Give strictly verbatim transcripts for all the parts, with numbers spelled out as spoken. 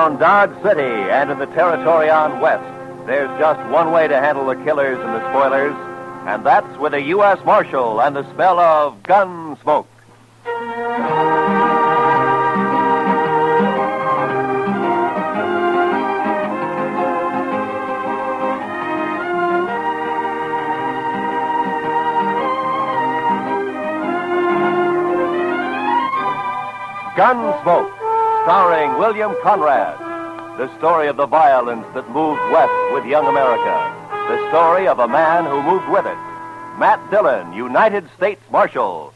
Around Dodge City and in the territory on West, there's just one way to handle the killers and the spoilers, and that's with a U S Marshal and the smell of gun smoke. Gunsmoke, starring William Conrad. The story of the violence that moved west with young America. The story of a man who moved with it. Matt Dillon, United States Marshal.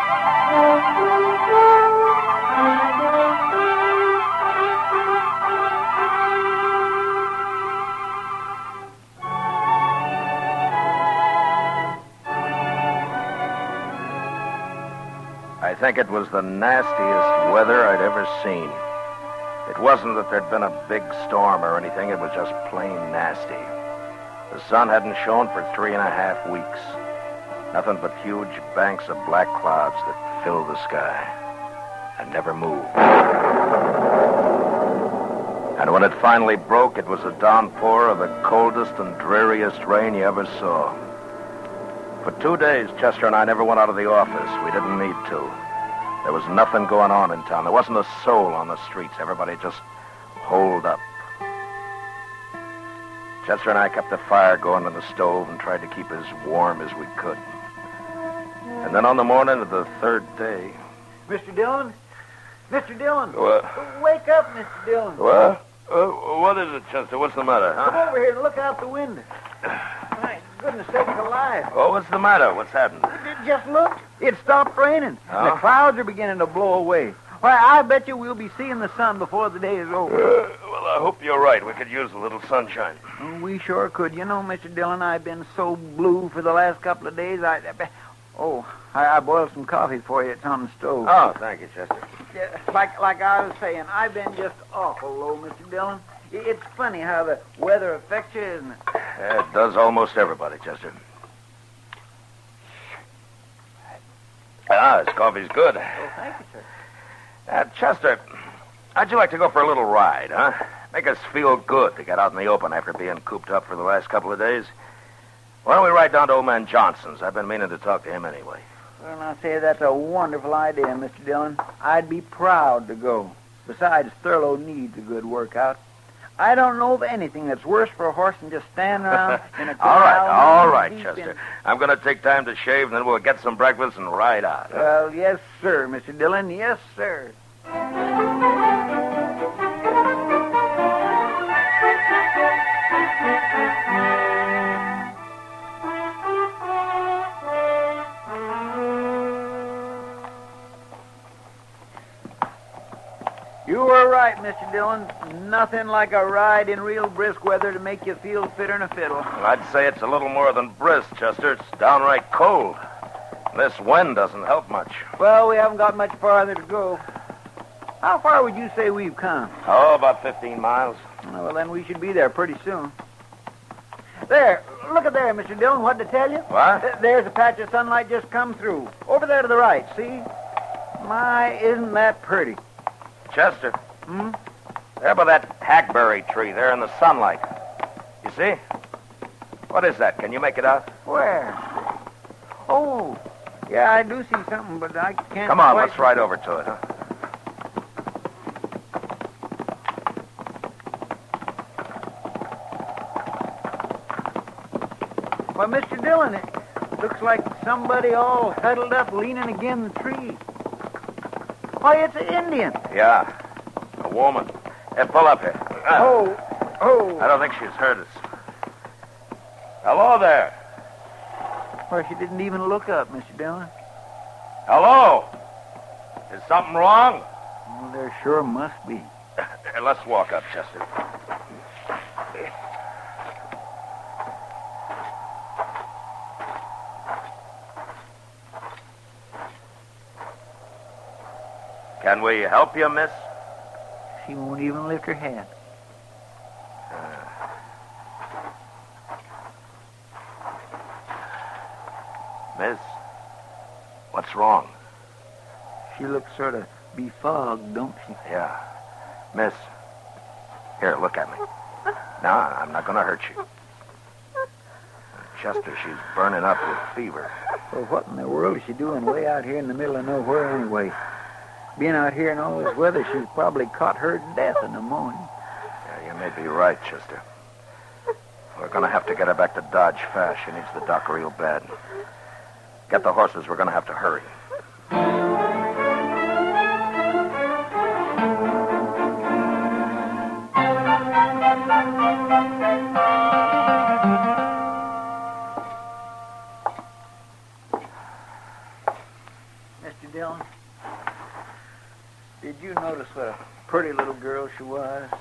I think it was the nastiest weather I'd ever seen. It wasn't that there'd been a big storm or anything. It was just plain nasty. The sun hadn't shone for three and a half weeks. Nothing but huge banks of black clouds that filled the sky and never moved. And when it finally broke, it was a downpour of the coldest and dreariest rain you ever saw. For two days, Chester and I never went out of the office. We didn't need to. There was nothing going on in town. There wasn't a soul on the streets. Everybody just holed up. Chester and I kept the fire going on the stove and tried to keep as warm as we could. And then on the morning of the third day... Mister Dillon? Mister Dillon? What? Wake up, Mister Dillon. What? Uh, what is it, Chester? What's the matter, huh? Come over here and look out the window. My goodness sakes alive. Oh, what's the matter? What's happened? Just look. It stopped raining. Oh? The clouds are beginning to blow away. Why, I bet you we'll be seeing the sun before the day is over. Uh, well, I hope you're right. We could use a little sunshine. Oh, we sure could. You know, Mister Dillon, I've been so blue for the last couple of days. I, I Oh, I, I boiled some coffee for you. It's on the stove. Oh, thank you, Chester. Yeah, like, like I was saying, I've been just awful low, Mister Dillon. It's funny how the weather affects you, isn't it? Yeah, it does almost everybody, Chester. Ah, this coffee's good. Oh, thank you, sir. Uh, Chester, how'd you like to go for a little ride, huh? Make us feel good to get out in the open after being cooped up for the last couple of days. Why don't we ride down to old man Johnson's? I've been meaning to talk to him anyway. Well, I'll say that's a wonderful idea, Mister Dillon. I'd be proud to go. Besides, Thurlow needs a good workout. I don't know of anything that's worse for a horse than just standing around in a corral. All right, all right, deep Chester. in- I'm going to take time to shave, and then we'll get some breakfast and ride out. Well, yes, sir, Mister Dillon. Yes, sir. You were right, Mister Dillon. Nothing like a ride in real brisk weather to make you feel fitter than a fiddle. Well, I'd say it's a little more than brisk, Chester. It's downright cold. This wind doesn't help much. Well, we haven't got much farther to go. How far would you say we've come? Oh, about fifteen miles. Well, then we should be there pretty soon. There, look at there, Mister Dillon. What to tell you? What? Th- There's a patch of sunlight just come through. Over there to the right, see? My, isn't that pretty? Chester. Hmm? There by that hackberry tree there in the sunlight. You see? What is that? Can you make it out? Where? Oh, yeah, I do see something, but I can't... Come on, quite- let's ride over to it, huh? Well, Mister Dillon, it looks like somebody all huddled up leaning against the tree. Why, it's an Indian. Yeah. A woman. Hey, pull up here. Ah, Oh, oh. I don't think she's heard us. Hello there. Well, she didn't even look up, Mister Dillon. Hello. Is something wrong? Well, there sure must be. Here, let's walk up, Chester. Can we help you, miss? She won't even lift her head. Miss, what's wrong? She looks sort of befogged, don't she? Yeah. Miss, Here, look at me. No, I'm not going to hurt you. Chester, she's burning up with fever. Well, what in the world is she doing way out here in the middle of nowhere anyway? Being out here in all this weather, she's probably caught her death in the morning. Yeah, you may be right, Chester. We're going to have to get her back to Dodge fast. She needs the doc real bad. Get the horses. We're going to have to hurry. Mister Dillon, did you notice what a pretty little girl she was?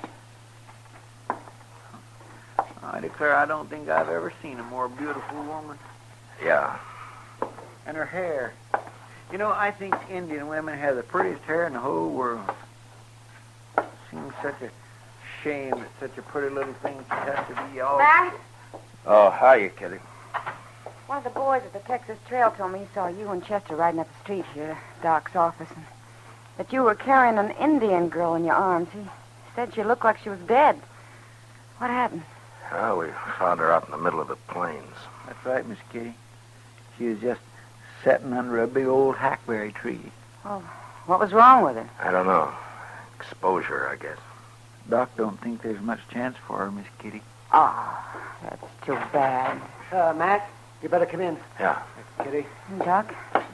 I declare I don't think I've ever seen a more beautiful woman. Yeah. And her hair. You know, I think Indian women have the prettiest hair in the whole world. Seems such a shame that such a pretty little thing should have to be all... Matt? Oh, hiya, Kitty. One of the boys at the Texas Trail told me he saw you and Chester riding up the street here to Doc's office, and that you were carrying an Indian girl in your arms. He said she looked like she was dead. What happened? Oh, we found her out in the middle of the plains. That's right, Miss Kitty. She was just sitting under a big old hackberry tree. Well, what was wrong with her? I don't know. Exposure, I guess. Doc don't think there's much chance for her, Miss Kitty. Oh, that's too bad. Uh, Matt, you better come in. Yeah. Kitty. Doc?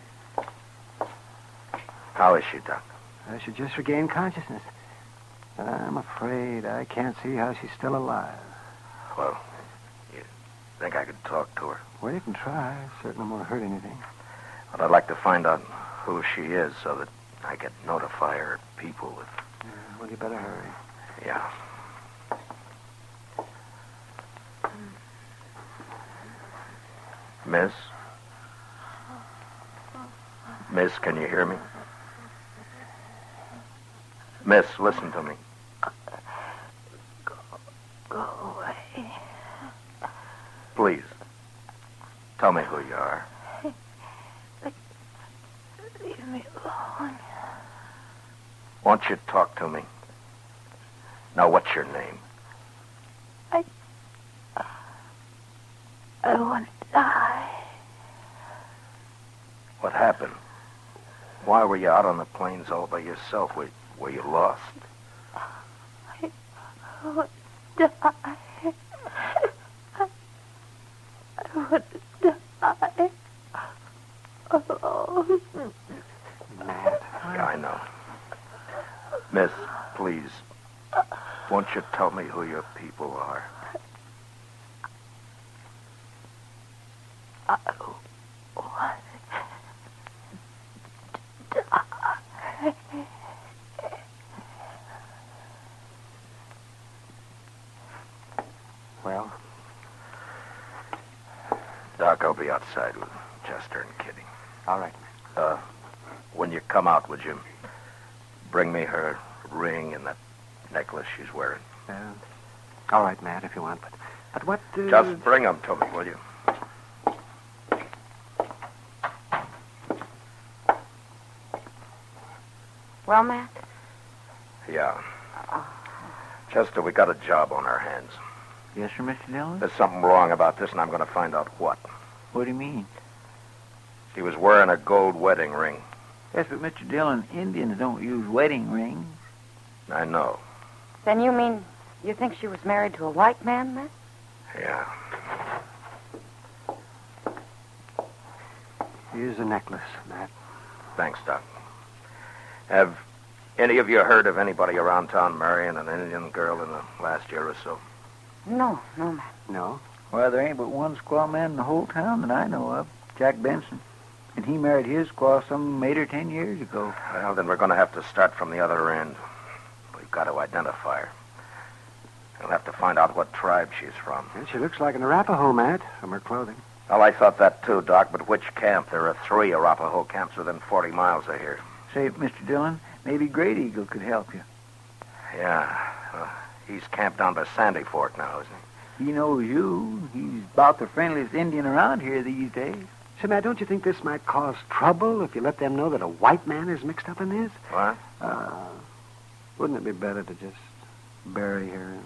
How is she, Doc? Uh, she just regained consciousness. But I'm afraid I can't see how she's still alive. Well, you think I could talk to her? Well, you can try. Certainly won't hurt anything. But I'd like to find out who she is so that I can notify her people if... Uh, well, you better hurry. Yeah. Miss? Miss, can you hear me? Miss, listen to me. Go away. Please. Tell me who you are. Leave me alone. Won't you talk to me? Now, what's your name? I... I want to die. What happened? Why were you out on the plains all by yourself? Were, were you lost? I want to die. I, I want to die. Alone. Matt. Yeah, I know. Miss, please, won't you tell me who your people are? I want to die. Well? Doc, I'll be outside with Chester and Kitty. All right. Uh, when you come out, would you bring me her ring and that necklace she's wearing? Uh, all right, Matt, if you want. But, but what... Uh... Just bring them to me, will you? Well, Matt? Yeah. Chester, we got a job on our hands. Yes, sir, Mister Dillon? There's something wrong about this, and I'm going to find out what. What do you mean? She was wearing a gold wedding ring. Yes, but Mister Dillon, Indians don't use wedding rings. I know. Then you mean you think she was married to a white man, Matt? Yeah. Here's the necklace, Matt. Thanks, Doc. Have any of you heard of anybody around town marrying an Indian girl in the last year or so? No, no, Matt. No? Well, there ain't but one squaw man in the whole town that I know of, Jack Benson. And he married his squaw some eight or ten years ago. Well, then we're going to have to start from the other end. We've got to identify her. We'll have to find out what tribe she's from. Well, she looks like an Arapaho, Matt, from her clothing. Well, I thought that too, Doc, but which camp? There are three Arapaho camps within forty miles of here. Say, Mister Dillon, maybe Great Eagle could help you. Yeah. Uh, he's camped down by Sandy Fork now, isn't he? He knows you. He's about the friendliest Indian around here these days. Say, Matt, don't you think this might cause trouble if you let them know that a white man is mixed up in this? What? Uh, wouldn't it be better to just bury her.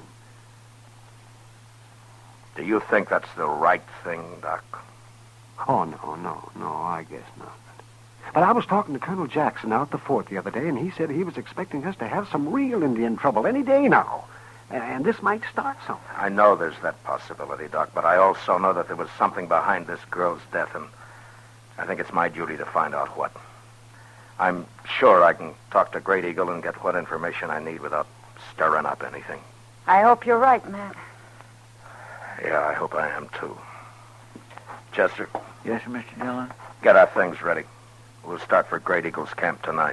Do you think that's the right thing, Doc? Oh, no, no, no, I guess not. But I was talking to Colonel Jackson out at the fort the other day, and he said he was expecting us to have some real Indian trouble any day now. And this might start something. I know there's that possibility, Doc, but I also know that there was something behind this girl's death, and I think it's my duty to find out what. I'm sure I can talk to Great Eagle and get what information I need without stirring up anything. I hope you're right, Matt. Yeah, I hope I am, too. Chester? Yes, sir, Mister Dillon? Get our things ready. We'll start for Great Eagle's camp tonight.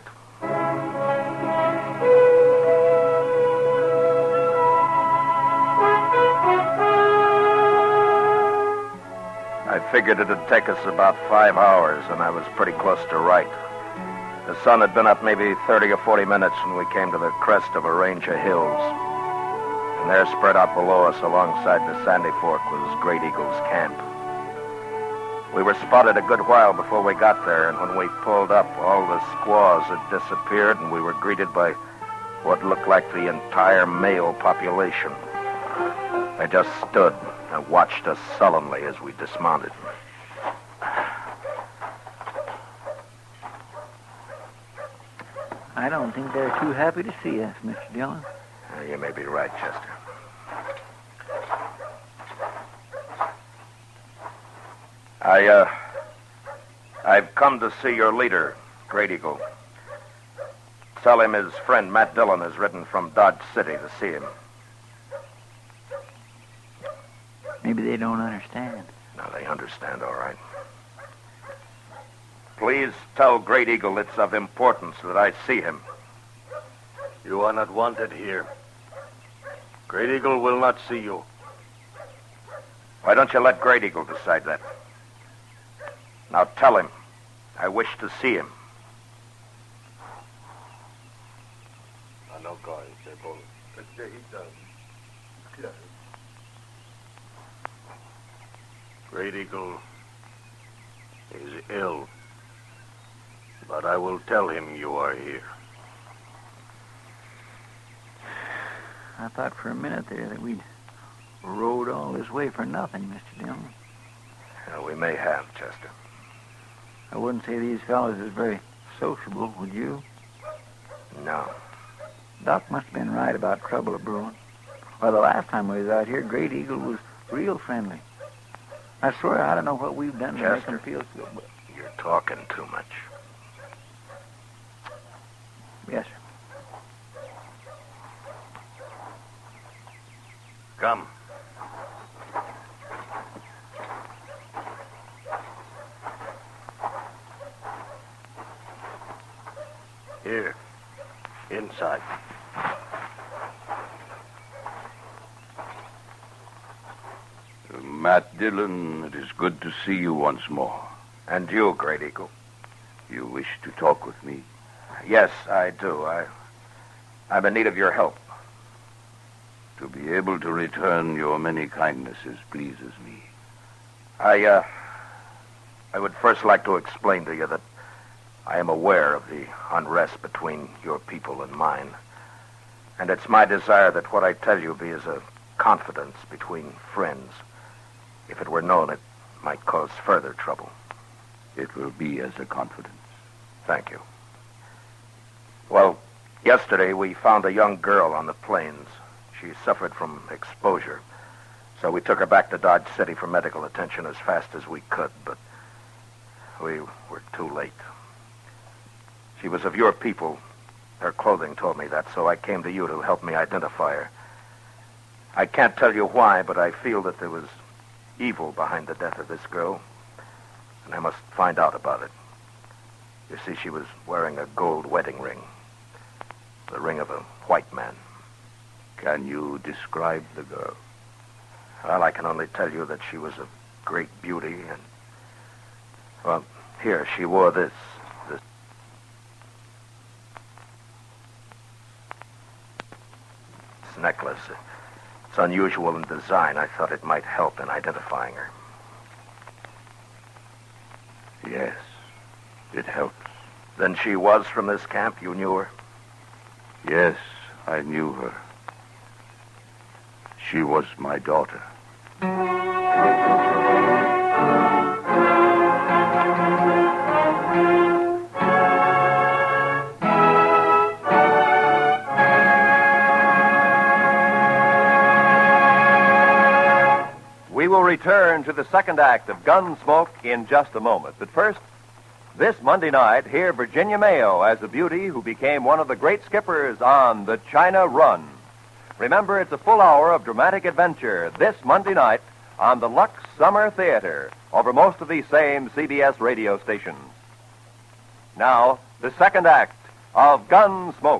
I figured it'd take us about five hours, and I was pretty close to right. The sun had been up maybe thirty or forty minutes when we came to the crest of a range of hills. And there, spread out below us alongside the Sandy Fork, was Great Eagle's camp. We were spotted a good while before we got there, and when we pulled up, all the squaws had disappeared, and we were greeted by what looked like the entire male population. They just stood and watched us sullenly as we dismounted. I don't think they're too happy to see us, Mister Dillon. Uh, you may be right, Chester. I, uh, I've come to see your leader, Great Eagle. Tell him his friend Matt Dillon has ridden from Dodge City to see him. Maybe they don't understand. No, they understand, all right. Please tell Great Eagle it's of importance that I see him. You are not wanted here. Great Eagle will not see you. Why don't you let Great Eagle decide that? Now tell him I wish to see him. Great Eagle is ill, but I will tell him you are here. I thought for a minute there that we'd rode all this way for nothing, Mister Dillon. Yeah, we may have, Chester. I wouldn't say these fellows is very sociable, would you? No. Doc must have been right about trouble brewing. Well, the last time we was out here, Great Eagle was real friendly. I swear I don't know what we've done to make Chester, him feel so. But... You're talking too much. Yes, sir. Come. Here. Inside. Matt Dillon, it is good to see you once more. And you, Great Eagle. You wish to talk with me? Yes, I do. I, I'm in need of your help. To be able to return your many kindnesses pleases me. I, uh, I would first like to explain to you that I am aware of the unrest between your people and mine. And it's my desire that what I tell you be as a confidence between friends. If it were known, it might cause further trouble. It will be as a confidence. Thank you. Well, yesterday we found a young girl on the plains. She suffered from exposure. So we took her back to Dodge City for medical attention as fast as we could, but we were too late. She was of your people. Her clothing told me that, so I came to you to help me identify her. I can't tell you why, but I feel that there was evil behind the death of this girl, and I must find out about it. You see, she was wearing a gold wedding ring, the ring of a white man. Can you describe the girl? Well, I can only tell you that she was of great beauty, and, well, here, she wore this, this necklace. It's unusual in design. I thought it might help in identifying her. Yes, it helps. Then she was from this camp? You knew her? Yes, I knew her. She was my daughter. We will return to the second act of Gunsmoke in just a moment. But first, this Monday night, hear Virginia Mayo as a beauty who became one of the great skippers on the China Run. Remember, it's a full hour of dramatic adventure this Monday night on the Lux Summer Theater over most of these same C B S radio stations. Now, the second act of Gunsmoke.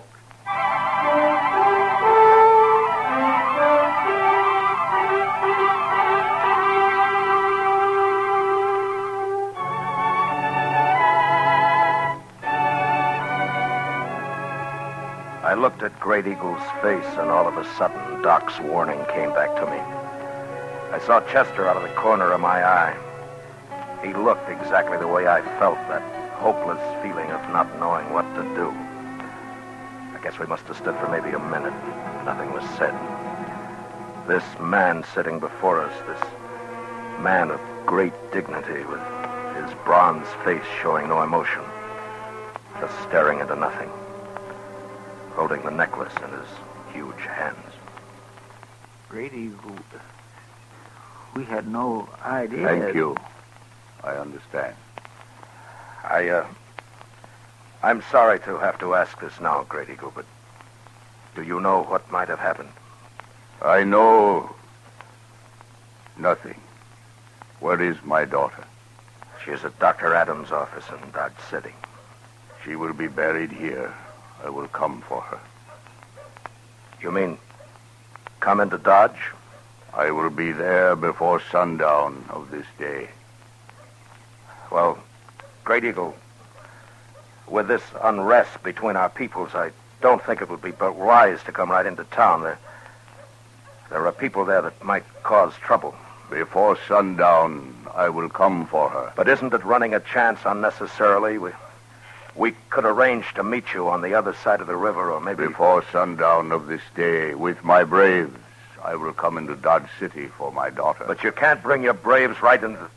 I looked at Great Eagle's face, and all of a sudden, Doc's warning came back to me. I saw Chester out of the corner of my eye. He looked exactly the way I felt, that hopeless feeling of not knowing what to do. I guess we must have stood for maybe a minute. Nothing was said. This man sitting before us, this man of great dignity with his bronze face showing no emotion, just staring into nothing, holding the necklace in his huge hands. Great Eagle, we had no idea. Thank you. I understand. I, uh... I'm sorry to have to ask this now, Great Eagle, but do you know what might have happened? I know nothing. Where is my daughter? She is at Doctor Adams' office in Dodge City. She will be buried here. I will come for her. You mean come into Dodge? I will be there before sundown of this day. Well, Great Eagle, with this unrest between our peoples, I don't think it would be but wise to come right into town. There, there are people there that might cause trouble. Before sundown, I will come for her. But isn't it running a chance unnecessarily? We, we could arrange to meet you on the other side of the river, or maybe... Before sundown of this day, with my braves, I will come into Dodge City for my daughter. But you can't bring your braves right into...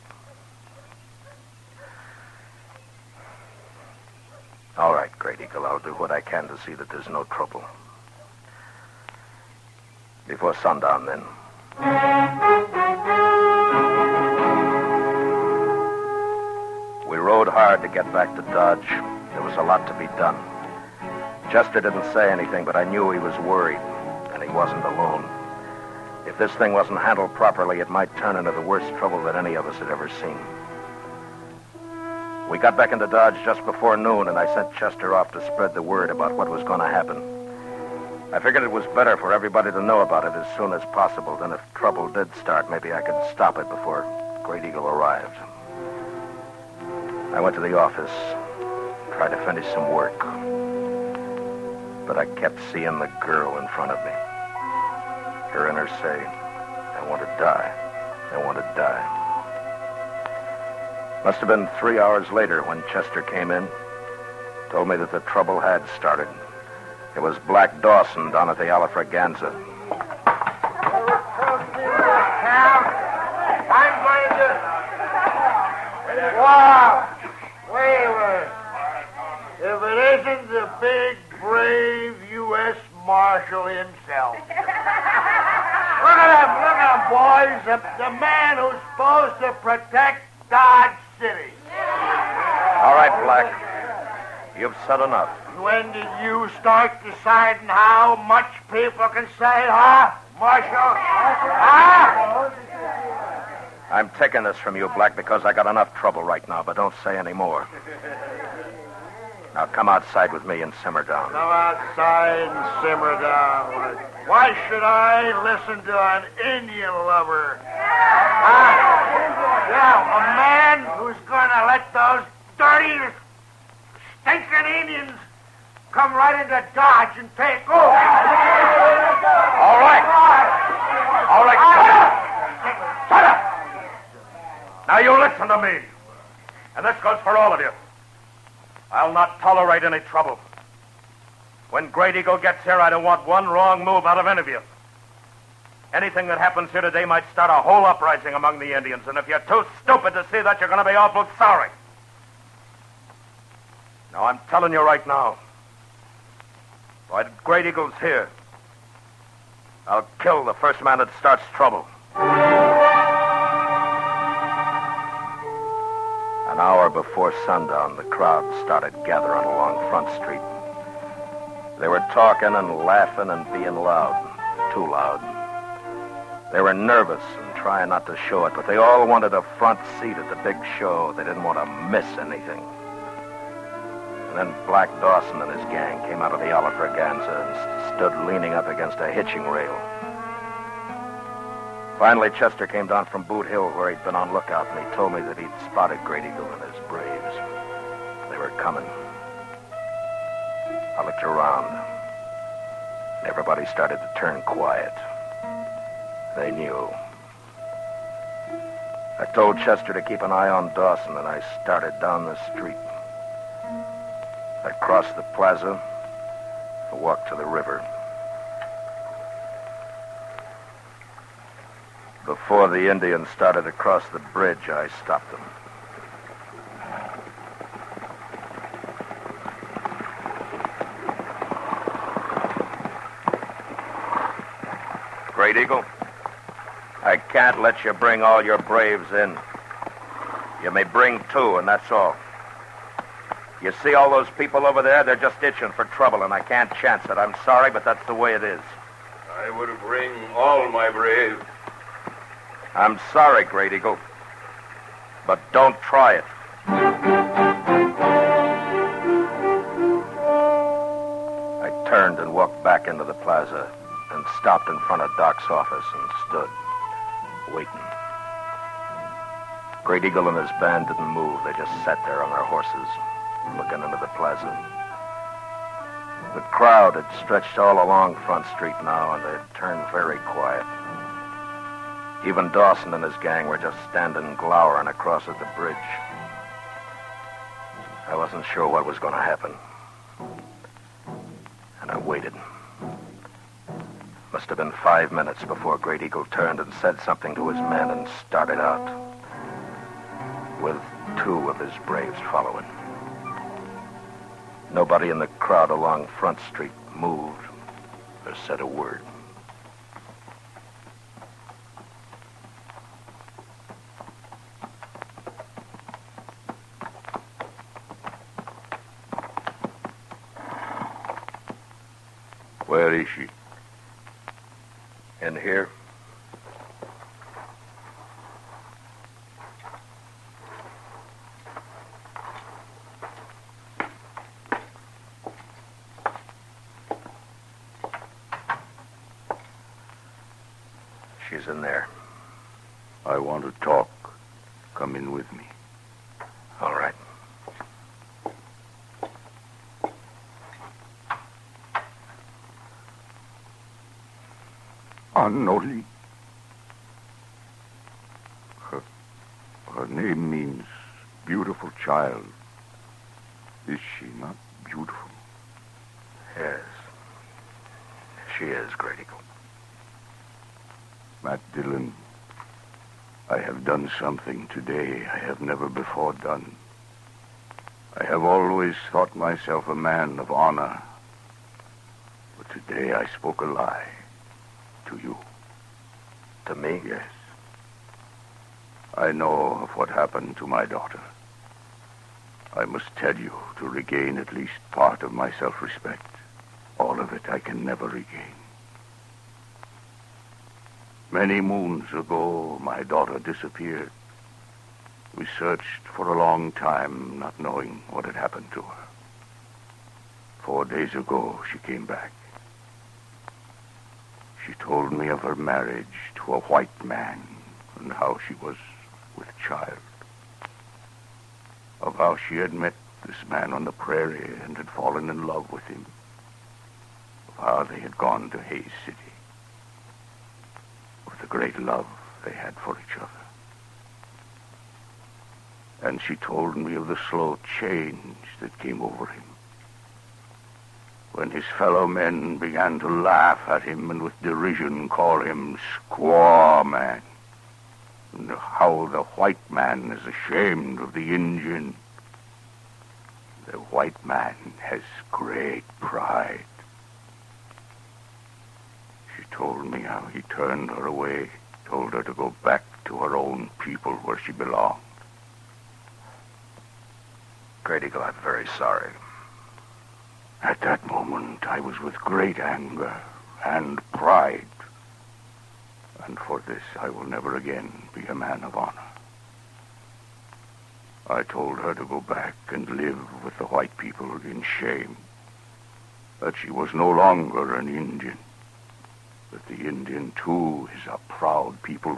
All right, Great Eagle, I'll do what I can to see that there's no trouble. Before sundown, then. We rode hard to get back to Dodge. There was a lot to be done. Chester didn't say anything, but I knew he was worried, and he wasn't alone. If this thing wasn't handled properly, it might turn into the worst trouble that any of us had ever seen. We got back into Dodge just before noon, and I sent Chester off to spread the word about what was going to happen. I figured it was better for everybody to know about it as soon as possible. Then if trouble did start, maybe I could stop it before Great Eagle arrived. I went to the office, tried to finish some work. But I kept seeing the girl in front of me. Hearing her say, I want to die. I want to die. Must have been three hours later when Chester came in. Told me that the trouble had started. It was Black Dawson down at the Alafraganza. I'm going to... Wow! Wait a minute. If it isn't the big, brave U S Marshal himself. Look at him, look at him, boys. The, the man who's supposed to protect Dodge City. All right, Black. You've said enough. When did you start deciding how much people can say, huh, Marshal? Huh? I'm taking this from you, Black, because I got enough trouble right now, but don't say any more. Now come outside with me and simmer down. Come outside and simmer down. Why should I listen to an Indian lover? Huh? Yeah, a man who's going to let those dirty, stinking Indians come right into Dodge and take over. All right. All right, shut up. Shut up. Now you listen to me. And this goes for all of you. I'll not tolerate any trouble. When Great Eagle gets here, I don't want one wrong move out of any of you. Anything that happens here today might start a whole uprising among the Indians, and if you're too stupid to see that, you're going to be awful sorry. Now, I'm telling you right now, while Great Eagle's here, I'll kill the first man that starts trouble. An hour before sundown, the crowd started gathering along Front Street. They were talking and laughing and being loud, too loud. They were nervous and trying not to show it, but they all wanted a front seat at the big show. They didn't want to miss anything. And then Black Dawson and his gang came out of the Alafraganza and st- stood leaning up against a hitching rail. Finally, Chester came down from Boot Hill where he'd been on lookout, and he told me that he'd spotted Great Eagle and his braves. They were coming. I looked around. Everybody started to turn quiet. They knew. I told Chester to keep an eye on Dawson, and I started down the street. I crossed the plaza and walked to the river. Before the Indians started to cross the bridge, I stopped them. Great Eagle, I can't let you bring all your braves in. You may bring two, and that's all. You see all those people over there? They're just itching for trouble, and I can't chance it. I'm sorry, but that's the way it is. I would bring all my braves. I'm sorry, Great Eagle, but don't try it. I turned and walked back into the plaza and stopped in front of Doc's office and stood, waiting. Great Eagle and his band didn't move. They just sat there on their horses, looking into the plaza. The crowd had stretched all along Front Street now, and they'd turned very quiet. Even Dawson and his gang were just standing glowering across at the bridge. I wasn't sure what was going to happen. And I waited. Must have been five minutes before Great Eagle turned and said something to his men and started out, with two of his braves following. Nobody in the crowd along Front Street moved or said a word. Where is she? In here. She's in there. I want to talk. Come in with me. All right. Anoli. Her, her name means beautiful child. Is she not beautiful? Yes. She is, Great Eagle. Matt Dillon, I have done something today I have never before done. I have always thought myself a man of honor. But today I spoke a lie. To you. To me? Yes. I know of what happened to my daughter. I must tell you to regain at least part of my self-respect. All of it I can never regain. Many moons ago, my daughter disappeared. We searched for a long time, not knowing what had happened to her. Four days ago, she came back. She told me of her marriage to a white man and how she was with child. Of how she had met this man on the prairie and had fallen in love with him. Of how they had gone to Hays City. Of the great love they had for each other. And she told me of the slow change that came over him. when his fellow men began to laugh at him and with derision call him Squaw Man, and how the white man is ashamed of the Indian. The white man has great pride. She told me how he turned her away, told her to go back to her own people where she belonged. Great Eagle, I'm very sorry. At that moment, I was with great anger and pride. And for this, I will never again be a man of honor. I told her to go back and live with the white people in shame. That she was no longer an Indian. That the Indian, too, is a proud people.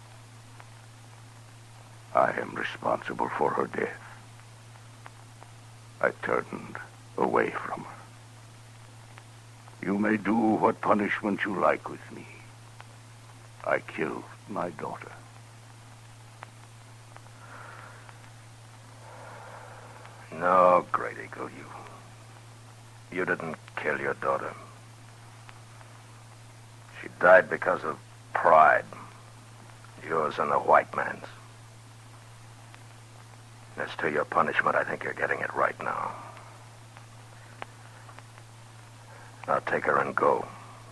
I am responsible for her death. I turned away from her. You may do what punishment you like with me. I killed my daughter. No, Great Eagle, you... You didn't kill your daughter. She died because of pride. Yours and the white man's. As to your punishment, I think you're getting it right now. Now take her and go.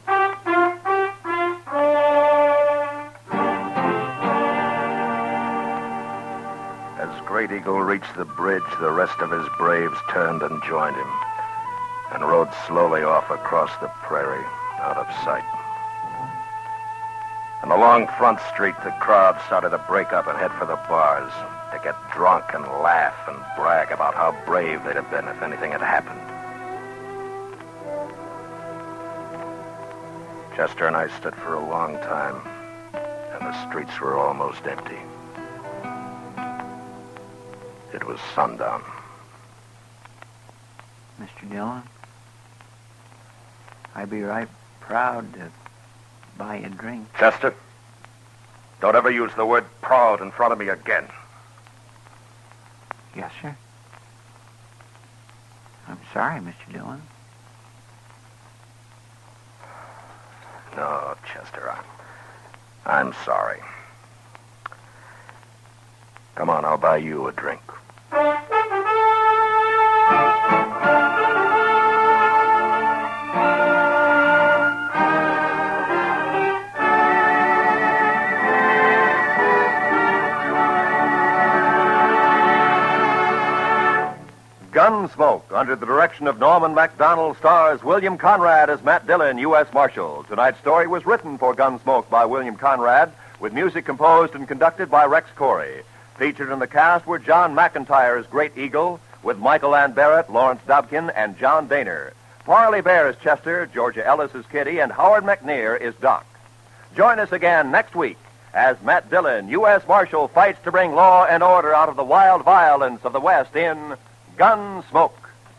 As Great Eagle reached the bridge, the rest of his braves turned and joined him and rode slowly off across the prairie, out of sight. And along Front Street, the crowd started to break up and head for the bars to get drunk and laugh and brag about how brave they'd have been if anything had happened. Chester and I stood for a long time, and the streets were almost empty. It was sundown. Mister Dillon, I'd be right proud to buy you a drink. Chester, don't ever use the word proud in front of me again. Yes, sir. I'm sorry, Mister Dillon. No, Chester, I'm, I'm sorry. Come on, I'll buy you a drink. Gunsmoke, under the direction of Norman Macdonald, stars William Conrad as Matt Dillon, U S Marshal. Tonight's story was written for Gunsmoke by William Conrad, with music composed and conducted by Rex Corey. Featured in the cast were John McIntyre as Great Eagle, with Michael Ann Barrett, Lawrence Dobkin, and John Daner. Parley Bear as Chester, Georgia Ellis as Kitty, and Howard McNear is Doc. Join us again next week as Matt Dillon, U S Marshal, fights to bring law and order out of the wild violence of the West in Gunsmoke.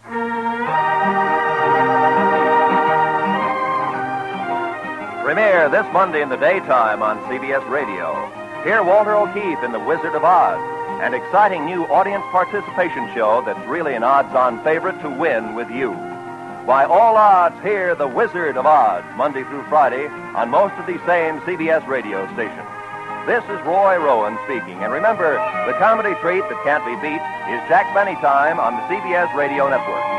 Premiere this Monday in the daytime on C B S Radio. Hear Walter O'Keefe in The Wizard of Oz, an exciting new audience participation show that's really an odds-on favorite to win with you. By all odds, hear The Wizard of Oz, Monday through Friday, on most of these same C B S radio stations. This is Roy Rowan speaking, and remember, the comedy treat that can't be beat is Jack Benny Time on the C B S Radio Network.